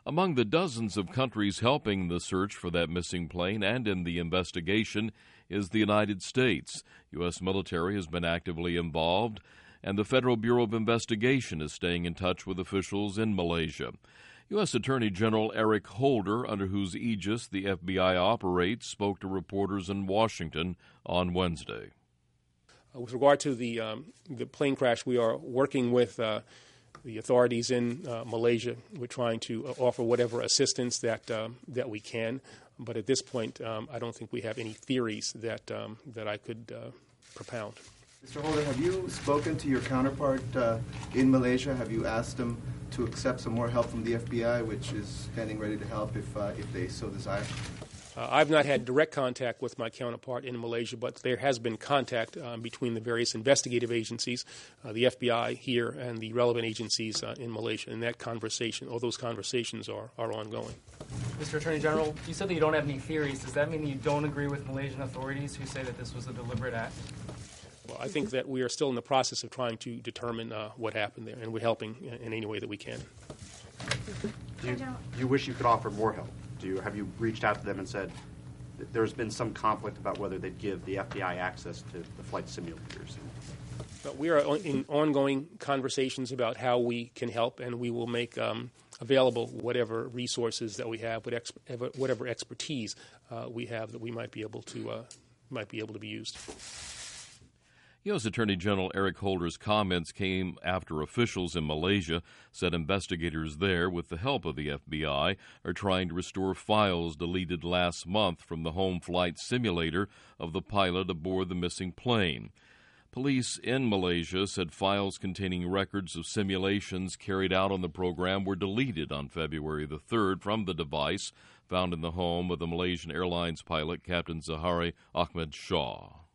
Among the dozens of countries helping the search for that missing plane and in the investigation is the United States. U.S. military has been actively involved, and the Federal Bureau of Investigation is staying in touch with officials in Malaysia. U.S. Attorney General Eric Holder, under whose aegis the FBI operates, spoke to reporters in Washington on Wednesday. With regard to the plane crash, we are working with the authorities in Malaysia. We're trying to offer whatever assistance that we can, but at this point, I don't think we have any theories that I could propound. Mr. Holder, have you spoken to your counterpart in Malaysia? Have you asked them to accept some more help from the FBI, which is standing ready to help if they so desire? I've not had direct contact with my counterpart in Malaysia, but there has been contact between the various investigative agencies, the FBI here, and the relevant agencies in Malaysia. And that conversation, all those conversations are ongoing. Mr. Attorney General, you said that you don't have any theories. Does that mean that you don't agree with Malaysian authorities who say that this was a deliberate act? Well, I think that we are still in the process of trying to determine what happened there, and we're helping in any way that we can. Do you wish you could offer more help? Have you reached out to them and said that there's been some conflict about whether they'd give the FBI access to the flight simulators? But we are in ongoing conversations about how we can help, and we will make available whatever resources that we have, whatever expertise we have that we might be able to be used. U.S. Attorney General Eric Holder's comments came after officials in Malaysia said investigators there, with the help of the FBI, are trying to restore files deleted last month from the home flight simulator of the pilot aboard the missing plane. Police in Malaysia said files containing records of simulations carried out on the program were deleted on February the 3rd from the device found in the home of the Malaysian Airlines pilot, Captain Zahari Ahmad Shah.